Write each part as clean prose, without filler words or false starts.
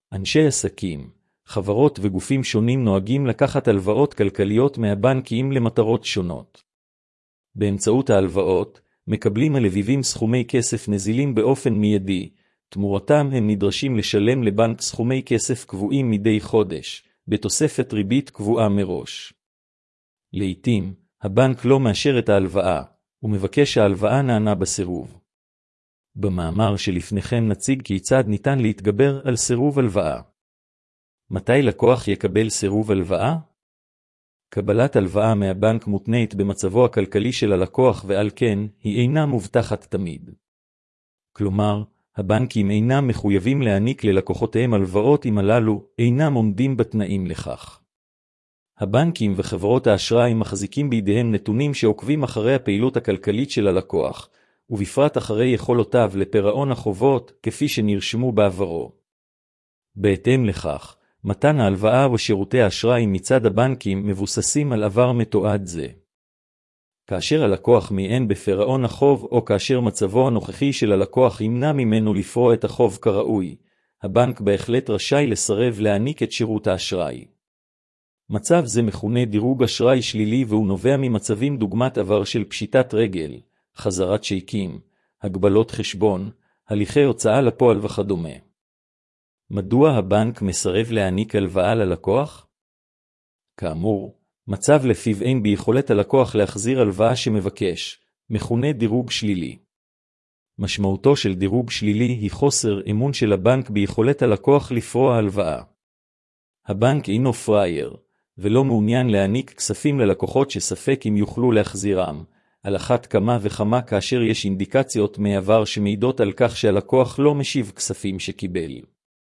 אנשי עסקים, חברות וגופים שונים נוהגים לקחת הלוואות כלכליות מהבנקים למטרות שונות. באמצעות ההלוואות, מקבלים הלווים סכומי כסף נזילים באופן מיידי, תמורתם הם נדרשים לשלם לבנק סכומי כסף קבועים מדי חודש, בתוספת ריבית קבועה מראש. לעתים, הבנק לא מאשר את ההלוואה, ומבקש ההלוואה נענה בסירוב. במאמר שלפניכם נציג כיצד ניתן להתגבר על סירוב הלוואה. מתי לקוח יקבל סירוב הלוואה? קבלת הלוואה מהבנק מותנית במצבו הכלכלי של הלקוח ועל כן היא אינה מובטחת תמיד. כלומר, הבנקים אינם מחויבים להעניק ללקוחותיהם הלוואות אם הללו אינם עומדים בתנאים לכך. הבנקים וחברות האשראי מחזיקים בידיהם נתונים שעוקבים אחרי הפעילות הכלכלית של הלקוח, ובפרט אחרי יכולותיו לפירעון החובות כפי שנרשמו בעברו. בהתאם לכך, מתן ההלוואה ושירותי האשראי מצד הבנקים מבוססים על עבר מתועד זה. כאשר הלקוח מעין בפירעון החוב או כאשר מצבו הנוכחי של הלקוח ימנע ממנו לפרוע את החוב כראוי, הבנק בהחלט רשאי לסרב להעניק את שירות האשראי. מצב זה מכונה דירוג אשראי שלילי והוא נובע ממצבים דוגמת עבר של פשיטת רגל, חזרת צ'קים, הגבלות חשבון, הליכי הוצאה לפועל וכדומה. מדוע הבנק מסרב להעניק הלוואה ללקוח? כאמור, מצב לפיו אין ביכולת הלקוח להחזיר הלוואה שמבקש, מכונה דירוג שלילי. משמעותו של דירוג שלילי היא חוסר אמון של הבנק ביכולת הלקוח לפרוע הלוואה. הבנק אינו פראייר, ולא מעוניין להעניק כספים ללקוחות שספק אם יוכלו להחזירם, על אחת כמה וכמה כאשר יש אינדיקציות מעבר שמעידות על כך שהלקוח לא משיב כספים שקיבל.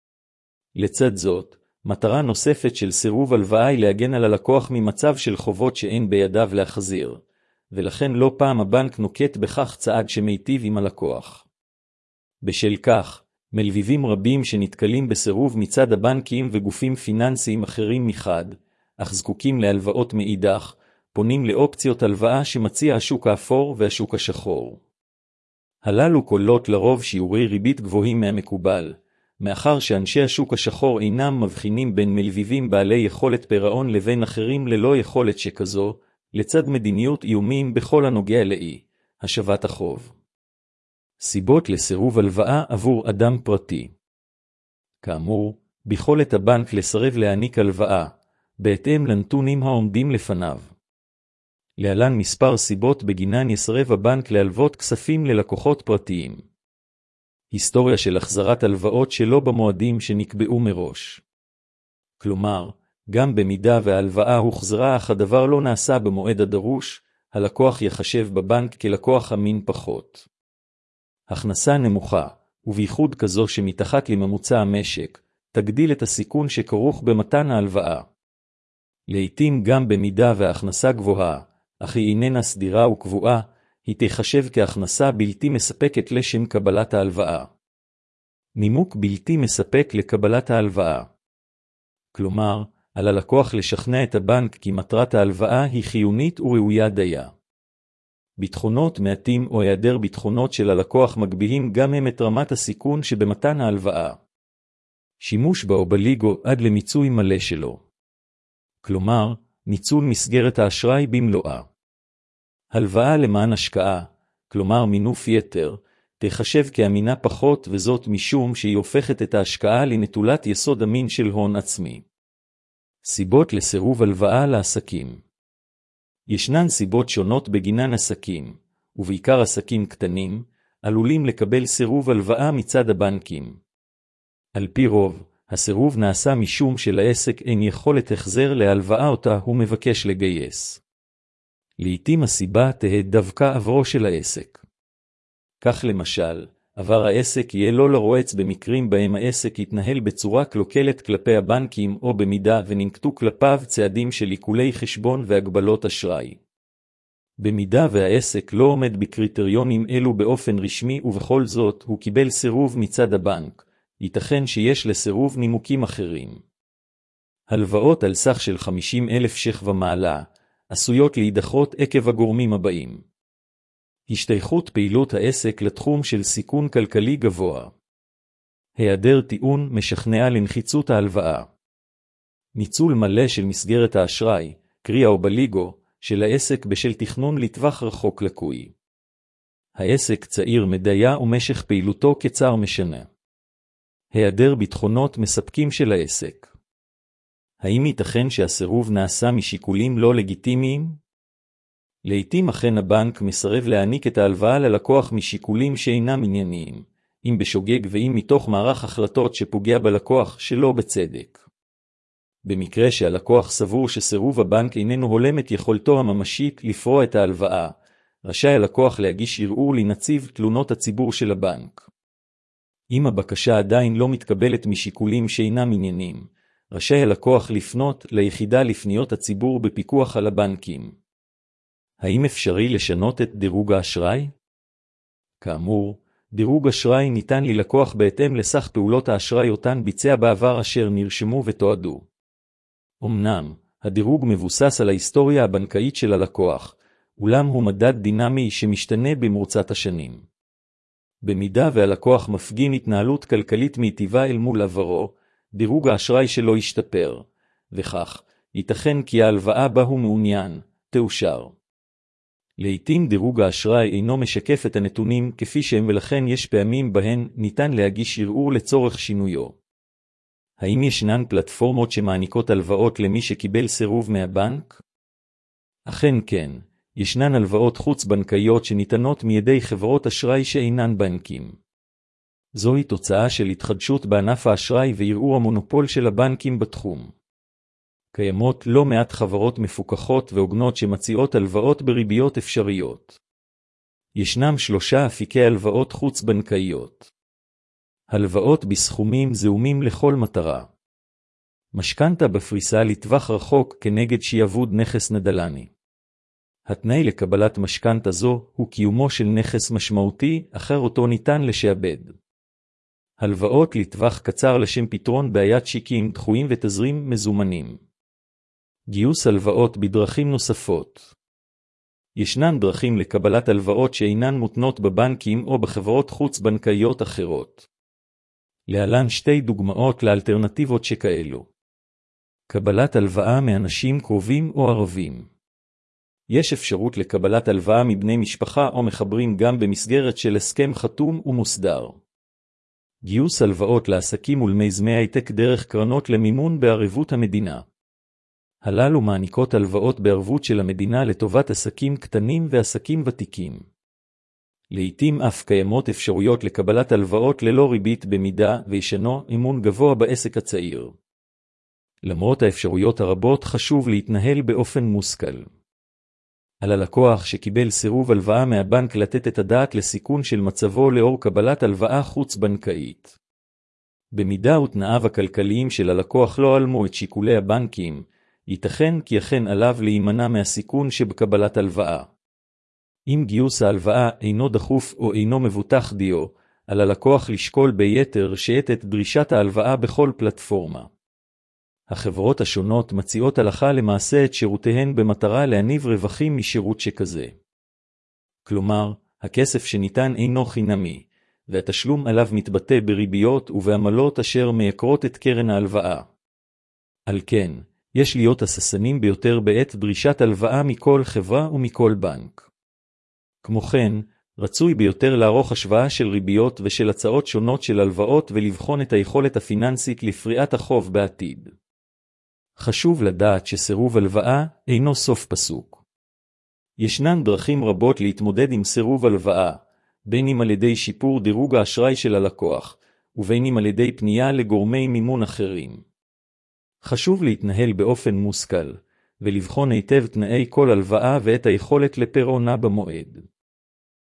לצד זאת, מטרה נוספת של סירוב הלוואה היא להגן על הלקוח ממצב של חובות שאין בידיו להחזיר, ולכן לא פעם הבנק נוקט בכך צעד שמיטיב עם הלקוח. בשל כך, מלווים רבים שנתקלים בסירוב מצד הבנקים וגופים פיננסיים אחרים מחד, אך זקוקים להלוואות מאידך, פונים לאופציות הלוואה שמציע השוק האפור והשוק השחור. הללו כוללות לרוב שיעורי ריבית גבוהים מהמקובל, מאחר שאנשי השוק השחור אינם מבחינים בין מלווים בעלי יכולת פירעון לבין אחרים ללא יכולת שכזו, לצד מדיניות איומים בכל הנוגע השבת החוב. סיבות לסירוב הלוואה עבור אדם פרטי. כאמור, ביכולת הבנק לסרב להעניק הלוואה, בהתאם לנתונים העומדים לפניו. להלן מספר סיבות בגינן יסרב הבנק להלוות כספים ללקוחות פרטיים. היסטוריה של החזרת הלוואות שלא במועדים שנקבעו מראש. כלומר, גם במידה וההלוואה הוחזרה אך הדבר לא נעשה במועד הדרוש, הלקוח יחשב בבנק כלקוח אמין פחות. הכנסה נמוכה, ובייחוד כזו שמתחת לממוצע המשק, תגדיל את הסיכון שכרוך במתן ההלוואה. לעתים גם במידה וההכנסה גבוהה, אך היא איננה סדירה וקבועה, היא תחשב כהכנסה בלתי מספקת לשם קבלת ההלוואה. נימוק בלתי מספק לקבלת ההלוואה. כלומר, על הלקוח לשכנע את הבנק כי מטרת ההלוואה היא חיונית וראויה דייה. ביטחונות מעטים או היעדר ביטחונות של הלקוח מגביהים גם הם את רמת הסיכון שבמתן ההלוואה. שימוש באובליגו עד למיצוי מלא שלו. כלומר, ניצול מסגרת האשראי במלואה. הלוואה למען השקעה, כלומר מינוף יתר, תחשב כאמינה פחות וזאת משום שהיא הופכת את ההשקעה לנטולת יסוד אמין של הון עצמי. סיבות לסירוב הלוואה לעסקים. ישנן סיבות שונות בגינן עסקים, ובעיקר עסקים קטנים, עלולים לקבל סירוב הלוואה מצד הבנקים. על פי רוב, הסירוב נעשה משום שלעסק אין יכולת החזר להלוואה אותה הוא מבקש לגייס. לעתים הסיבה תהא דווקא עברו של העסק. כך למשל, עבר העסק יהיה לא לרועץ במקרים בהם העסק יתנהל בצורה קלוקלת כלפי הבנקים או במידה וננקטו כלפיו צעדים של עיקולי חשבון והגבלות אשראי. במידה והעסק לא עומד בקריטריונים אלו באופן רשמי ובכל זאת הוא קיבל סירוב מצד הבנק, ייתכן שיש לסירוב נימוקים אחרים. הלוואות על סך של 50,000 ש"ח ומעלה, עשויות להידחות עקב הגורמים הבאים. השתייכות פעילות העסק לתחום של סיכון כלכלי גבוה. היעדר טיעון משכנע לנחיצות ההלוואה. ניצול מלא של מסגרת האשראי, קרי האובליגו, של העסק בשל תכנון לטווח רחוק לקוי. העסק צעיר מדיה ומשך פעילותו קצר משנה. היעדר ביטחונות מספקים של העסק. האם ייתכן שהסירוב נעשה משיקולים לא לגיטימיים? לעתים אכן הבנק מסרב להעניק את ההלוואה ללקוח משיקולים שאינם ענייניים, אם בשוגג ואם מתוך מערך החלטות שפוגע בלקוח שלא בצדק. במקרה שהלקוח סבור שסירוב הבנק איננו הולם את יכולתו הממשית לפרוע את ההלוואה, רשאי הלקוח להגיש ערעור לנציב תלונות הציבור של הבנק. אם הבקשה עדיין לא מתקבלת משיקולים שאינם ענייניים, רשאי הלקוח לפנות ליחידה לפניות הציבור בפיקוח על הבנקים. האם אפשרי לשנות את דירוג האשראי? כאמור, דירוג אשראי ניתן ללקוח בהתאם לסך פעולות האשראי אותן ביצע בעבר אשר נרשמו ותועדו. אמנם, הדירוג מבוסס על ההיסטוריה הבנקאית של הלקוח, אולם הוא מדד דינמי שמשתנה במרוצת השנים. במידה והלקוח מפגין התנהלות כלכלית מיטיבה אל מול עברו, דירוג האשראי שלו ישתפר, וכך, ייתכן כי ההלוואה בה הוא מעוניין, תאושר. לעתים דירוג האשראי אינו משקף את הנתונים כפי שהם ולכן יש פעמים בהן ניתן להגיש ערעור לצורך שינויו. האם ישנן פלטפורמות שמעניקות הלוואות למי שקיבל סירוב מהבנק? אכן כן, ישנן הלוואות חוץ-בנקאיות שניתנות מידי חברות אשראי שאינן בנקים. זוהי תוצאה של התחדשות בענף האשראי וערעור המונופול של הבנקים בתחום. קיימות לא מעט חברות מפוקחות והוגנות שמציעות הלוואות בריביות אפשריות. ישנם 3 אפיקי הלוואות חוץ-בנקאיות. הלוואות בסכומים זעומים לכל מטרה. משכנתה בפריסה לטווח רחוק כנגד שיעבוד נכס נדל"ני. התנאי לקבלת משכנתה זו הוא קיומו של נכס משמעותי אחר אותו ניתן לשעבד. הלוואות לטווח קצר לשם פתרון בעיית שיקים דחויים ותזרים מזומנים. גיוס הלוואות בדרכים נוספות. ישנן דרכים לקבלת הלוואות שאינן מותנות בבנקים או בחברות חוץ-בנקאיות אחרות. להלן 2 דוגמאות לאלטרנטיבות שכאלו. קבלת הלוואה מאנשים קרובים או ערבים. יש אפשרות לקבלת הלוואה מבני משפחה או מחברים גם במסגרת של הסכם חתום ומוסדר. גיוס הלוואות לעסקים ולמיזמי הייטק דרך קרנות למימון בערבות המדינה. הללו מעניקות הלוואות בערבות של המדינה לטובת עסקים קטנים ועסקים ותיקים. לעתים אף קיימות אפשרויות לקבלת הלוואות ללא ריבית במידה וישנו אמון גבוה בעסק הצעיר. למרות האפשרויות הרבות חשוב להתנהל באופן מושכל. על הלקוח שקיבל סירוב הלוואה מהבנק לתת את הדעת לסיכון של מצבו לאור קבלת הלוואה חוץ-בנקאית. במידה ותנאיו הכלכליים של הלקוח לא עלמו את שיקולי הבנקים, ייתכן כי אכן עליו להימנע מהסיכון שבקבלת הלוואה. אם גיוס ההלוואה אינו דחוף או אינו מבוטח דיו, על הלקוח לשקול ביתר שאת את דרישת ההלוואה בכל פלטפורמה. החברות השונות מציעות הלכה למעשה את שירותיהן במטרה להניב רווחים משירות שכזה. כלומר, הכסף שניתן אינו חינמי, והתשלום עליו מתבטא בריביות ובעמלות אשר מייקרות את קרן ההלוואה. על כן, יש להיות הססנים ביותר בעת דרישת הלוואה מכל חברה ומכל בנק. כמו כן, רצוי ביותר לערוך השוואה של ריביות ושל הצעות שונות של הלוואות ולבחון את היכולת הפיננסית לפריעת החוב בעתיד. חשוב לדעת שסירוב הלוואה אינו סוף פסוק. ישנן דרכים רבות להתמודד עם סירוב הלוואה, בין אם על ידי שיפור דירוג האשראי של הלקוח, ובין אם על ידי פנייה לגורמי מימון אחרים. חשוב להתנהל באופן מושכל, ולבחון היטב תנאי כל הלוואה ואת היכולת לפירעונה במועד.